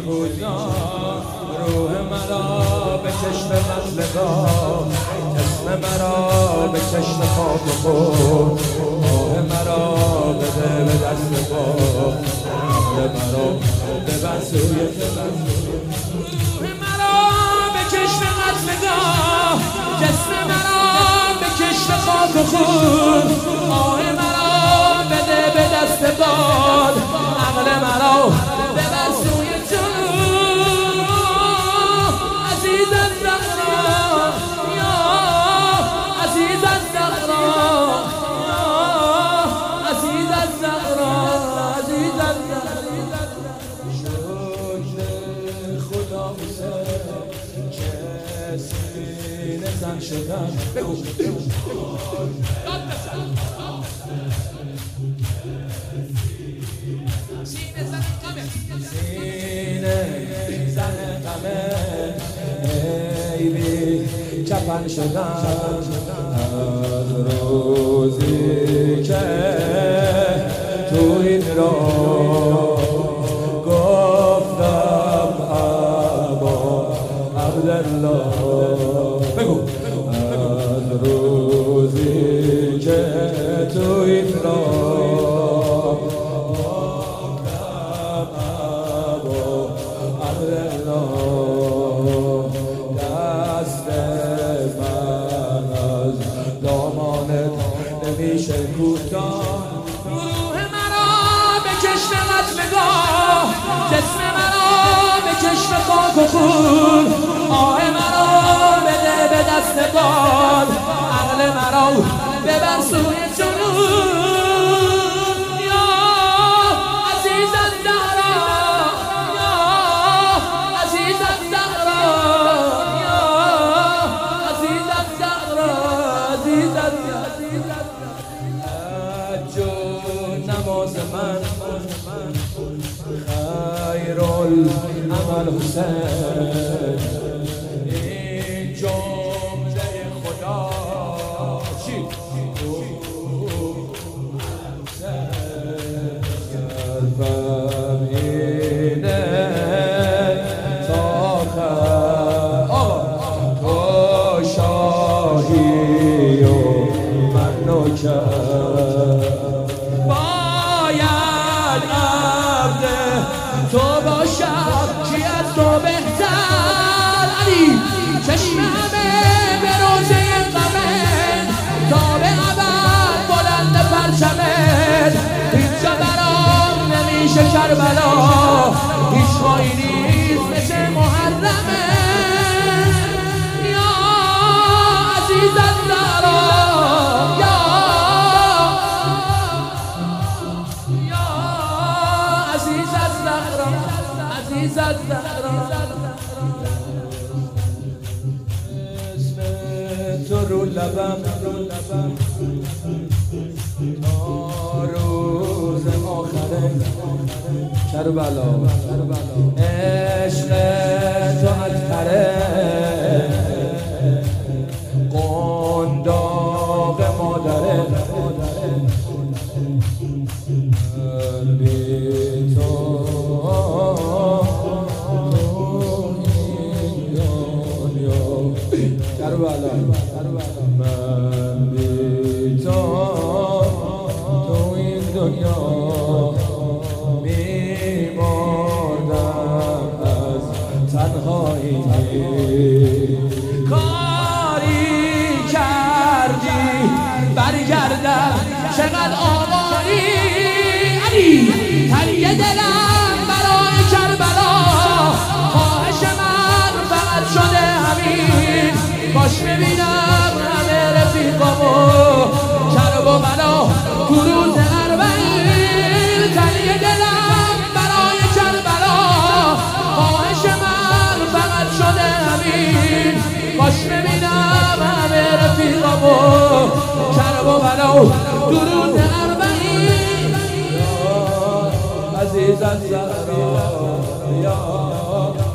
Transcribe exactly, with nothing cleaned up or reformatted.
کوتاه روح مرا به چشم مطلقا جسم مرا به چشم خاک خود آه مرا بده به دست با عقل مرا ببر سوی روح مرا به چشم مطلقا جسم مرا به چشم خاک خود آه مرا بده به دست باد عقل مرا ببر سوی تو عزیز الزهرا یا عزیز الزهرا عزیز الزهرا عزیز الزهرا شکر خدا که سینه زن شدم بگو سینه زن قمه سینه زن قمه ای بی چپن شدم از روزی که تو این را گفتم ابا عبدالله بگو از روزی که تو این را نمیشه کوتاه روح مرا به چشم مطلقا جسم مرا به چشم خاک و خون آه مرا بده به دست باد عقل مرا ببر سوی جنون یا عزیز الزهرا یا عزیز الزهرا یا عزیز الزهرا عزیز الزهرا نماز من خیر العمل حسین این جمله خدا چی؟ قلبم اینه تا خیر تو شاهی و من نوکر تو باشد کی از تو بهتر علی چشم همه به روزه غمت تا به ابد بلند پرچمت هیچ برام نمیشه کربلا هیچ مایی نیست مثل محرمه یا عزیز الزهرا یا عزیز الزهرا عزیز الزهرا اسم تو رو لبم تا روز آخره کربلا عشق تو عطره قنداق مادره قلبی تو کربلا من بی تو تو این دنیا میمردم از تنهایی کاری کردی برگردم چقدر آواری علی تنگ دلم برای کربلا خواهش من فقط شده همین باش ببینم همه رفیقامو کرب و بلا تو روز اربعین تنگ دلم برای کربلا خواهش من فقط شده همین باش ببینم همه رفیقامو کرب و بلا تو روز اربعین عزیز الزهرا یا